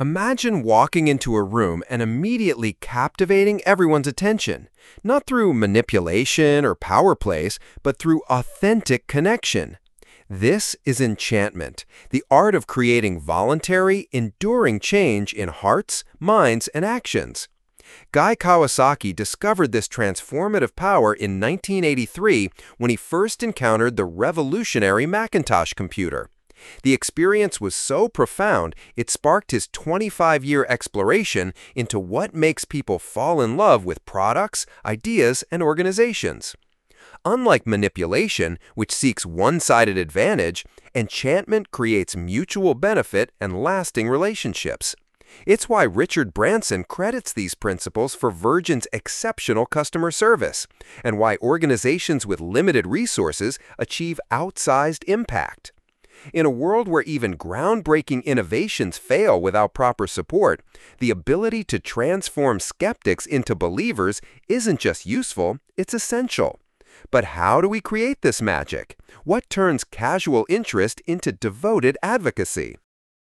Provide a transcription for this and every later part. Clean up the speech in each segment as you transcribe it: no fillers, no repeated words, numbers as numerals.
Imagine walking into a room and immediately captivating everyone's attention, not through manipulation or power plays, but through authentic connection. This is enchantment, the art of creating voluntary, enduring change in hearts, minds, and actions. Guy Kawasaki discovered this transformative power in 1983 when he first encountered the revolutionary Macintosh computer. The experience was so profound, it sparked his 25-year exploration into what makes people fall in love with products, ideas, and organizations. Unlike manipulation, which seeks one-sided advantage, enchantment creates mutual benefit and lasting relationships. It's why Richard Branson credits these principles for Virgin's exceptional customer service, and why organizations with limited resources achieve outsized impact. In a world where even groundbreaking innovations fail without proper support, the ability to transform skeptics into believers isn't just useful, it's essential. But how do we create this magic? What turns casual interest into devoted advocacy?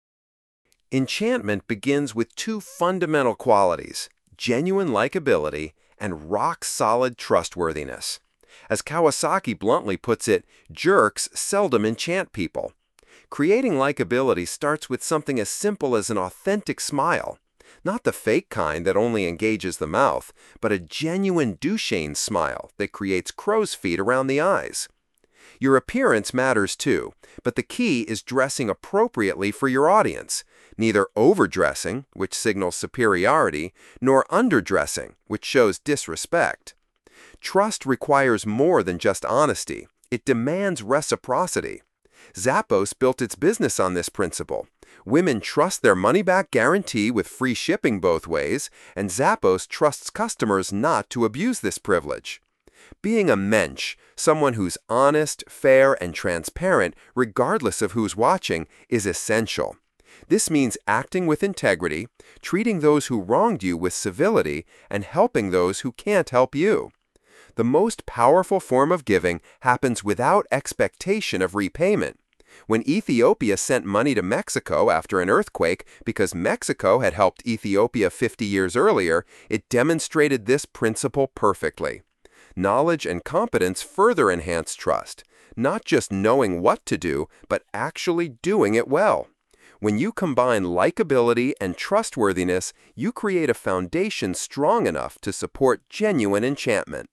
Enchantment begins with two fundamental qualities: genuine likability and rock-solid trustworthiness. As Kawasaki bluntly puts it, jerks seldom enchant people. Creating likability starts with something as simple as an authentic smile. Not the fake kind that only engages the mouth, but a genuine Duchenne smile that creates crow's feet around the eyes. Your appearance matters too, but the key is dressing appropriately for your audience. Neither overdressing, which signals superiority, nor underdressing, which shows disrespect. Trust requires more than just honesty. It demands reciprocity. Zappos built its business on this principle. Women trust their money-back guarantee with free shipping both ways, and Zappos trusts customers not to abuse this privilege. Being a mensch, someone who's honest, fair, and transparent, regardless of who's watching, is essential. This means acting with integrity, treating those who wronged you with civility, and helping those who can't help you. The most powerful form of giving happens without expectation of repayment. When Ethiopia sent money to Mexico after an earthquake because Mexico had helped Ethiopia 50 years earlier, it demonstrated this principle perfectly. Knowledge and competence further enhance trust, not just knowing what to do, but actually doing it well. When you combine likability and trustworthiness, you create a foundation strong enough to support genuine enchantment.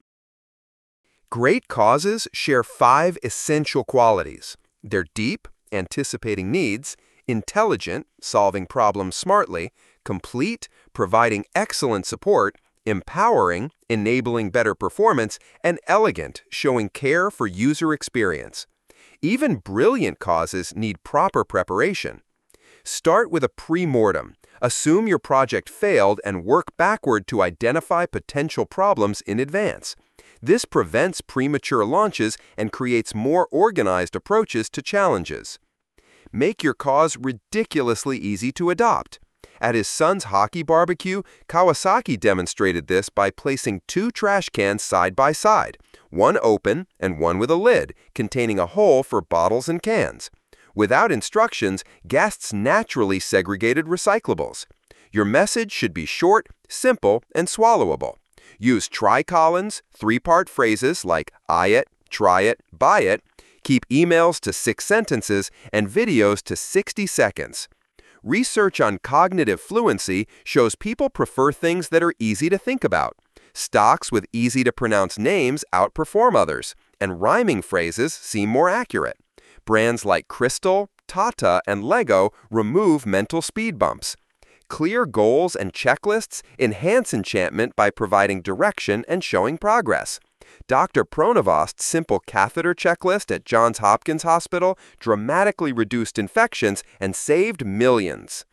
Great causes share 5 essential qualities. They're deep, anticipating needs; intelligent, solving problems smartly; complete, providing excellent support; empowering, enabling better performance; and elegant, showing care for user experience. Even brilliant causes need proper preparation. Start with a pre-mortem. Assume your project failed and work backward to identify potential problems in advance. This prevents premature launches and creates more organized approaches to challenges. Make your cause ridiculously easy to adopt. At his son's hockey barbecue, Kawasaki demonstrated this by placing 2 trash cans side by side, one open and one with a lid, containing a hole for bottles and cans. Without instructions, guests naturally segregated recyclables. Your message should be short, simple, and swallowable. Use tricolons, 3-part phrases like "I it," "try it," "buy it." Keep emails to 6 sentences and videos to 60 seconds. Research on cognitive fluency shows people prefer things that are easy to think about. Stocks with easy-to-pronounce names outperform others, and rhyming phrases seem more accurate. Brands like Crystal, Tata, and Lego remove mental speed bumps. Clear goals and checklists enhance enchantment by providing direction and showing progress. Dr. Pronavost's simple catheter checklist at Johns Hopkins Hospital dramatically reduced infections and saved millions.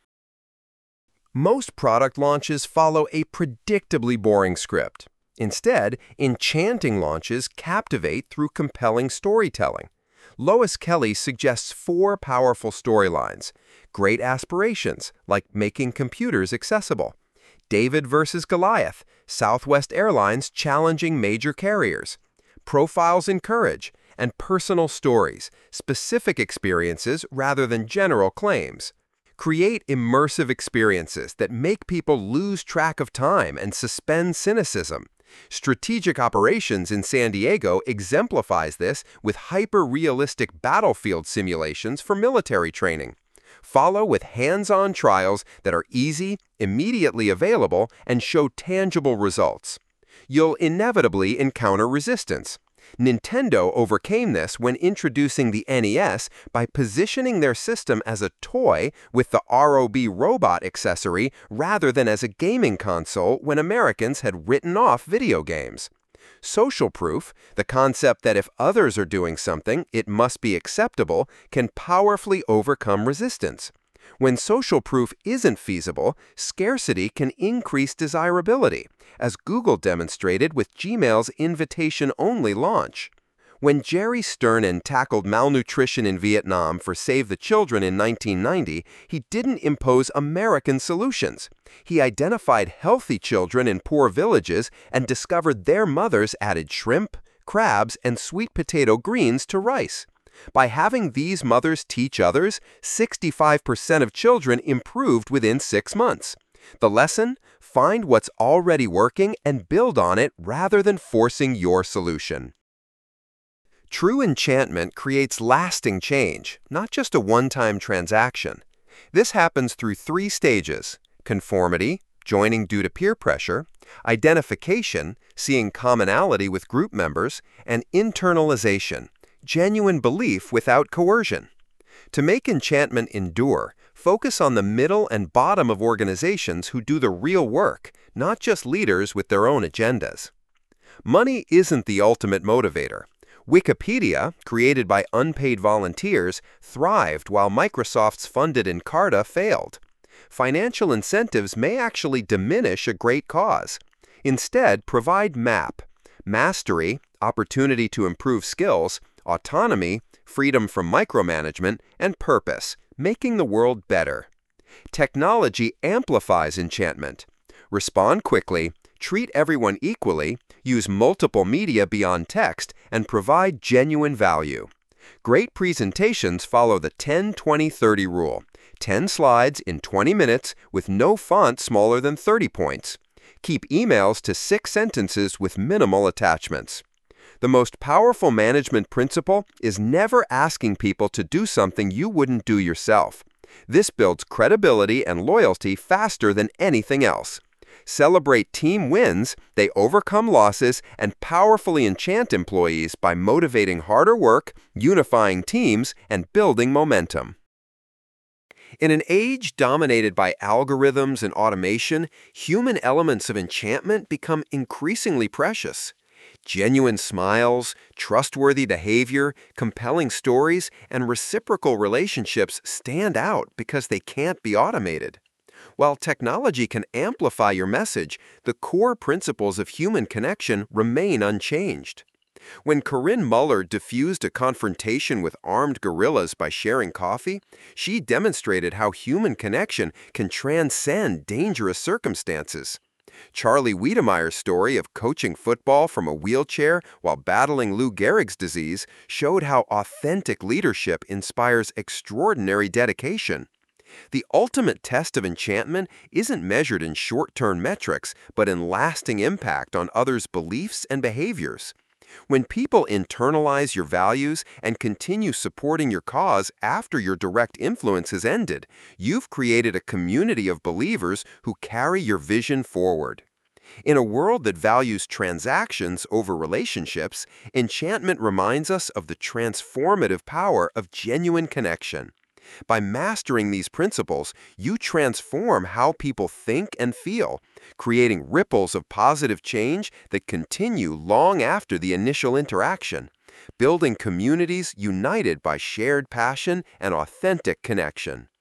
Most product launches follow a predictably boring script. Instead, enchanting launches captivate through compelling storytelling. Lois Kelly suggests 4 powerful storylines: great aspirations, like making computers accessible; David versus Goliath, Southwest Airlines challenging major carriers; profiles in courage; and personal stories, specific experiences rather than general claims. Create immersive experiences that make people lose track of time and suspend cynicism. Strategic Operations in San Diego exemplifies this with hyper-realistic battlefield simulations for military training. Follow with hands-on trials that are easy, immediately available, and show tangible results. You'll inevitably encounter resistance. Nintendo overcame this when introducing the NES by positioning their system as a toy with the ROB robot accessory rather than as a gaming console when Americans had written off video games. Social proof, the concept that if others are doing something, it must be acceptable, can powerfully overcome resistance. When social proof isn't feasible, scarcity can increase desirability, as Google demonstrated with Gmail's invitation-only launch. When Jerry Sternin tackled malnutrition in Vietnam for Save the Children in 1990, he didn't impose American solutions. He identified healthy children in poor villages and discovered their mothers added shrimp, crabs, and sweet potato greens to rice. By having these mothers teach others, 65% of children improved within 6 months. The lesson? Find what's already working and build on it rather than forcing your solution. True enchantment creates lasting change, not just a one-time transaction. This happens through 3 stages: conformity, joining due to peer pressure; identification, seeing commonality with group members; and internalization, genuine belief without coercion. To make enchantment endure, focus on the middle and bottom of organizations who do the real work, not just leaders with their own agendas. Money isn't the ultimate motivator. Wikipedia, created by unpaid volunteers, thrived while Microsoft's funded Encarta failed. Financial incentives may actually diminish a great cause. Instead, provide MAP, mastery, opportunity to improve skills, autonomy, freedom from micromanagement, and purpose, making the world better. Technology amplifies enchantment. Respond quickly, treat everyone equally, use multiple media beyond text, and provide genuine value. Great presentations follow the 10-20-30 rule. 10 slides in 20 minutes with no font smaller than 30 points. Keep emails to 6 sentences with minimal attachments. The most powerful management principle is never asking people to do something you wouldn't do yourself. This builds credibility and loyalty faster than anything else. Celebrate team wins, they overcome losses, and powerfully enchant employees by motivating harder work, unifying teams, and building momentum. In an age dominated by algorithms and automation, human elements of enchantment become increasingly precious. Genuine smiles, trustworthy behavior, compelling stories, and reciprocal relationships stand out because they can't be automated. While technology can amplify your message, the core principles of human connection remain unchanged. When Corinne Muller diffused a confrontation with armed guerrillas by sharing coffee, she demonstrated how human connection can transcend dangerous circumstances. Charlie Wiedemeyer's story of coaching football from a wheelchair while battling Lou Gehrig's disease showed how authentic leadership inspires extraordinary dedication. The ultimate test of enchantment isn't measured in short-term metrics, but in lasting impact on others' beliefs and behaviors. When people internalize your values and continue supporting your cause after your direct influence has ended, you've created a community of believers who carry your vision forward. In a world that values transactions over relationships, enchantment reminds us of the transformative power of genuine connection. By mastering these principles, you transform how people think and feel, creating ripples of positive change that continue long after the initial interaction, building communities united by shared passion and authentic connection.